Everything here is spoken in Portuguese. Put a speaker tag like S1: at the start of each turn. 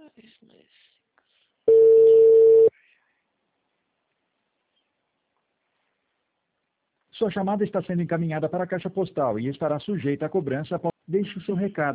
S1: Sua chamada está sendo encaminhada para a caixa postal e estará sujeita a cobrança após. Deixe o seu recado.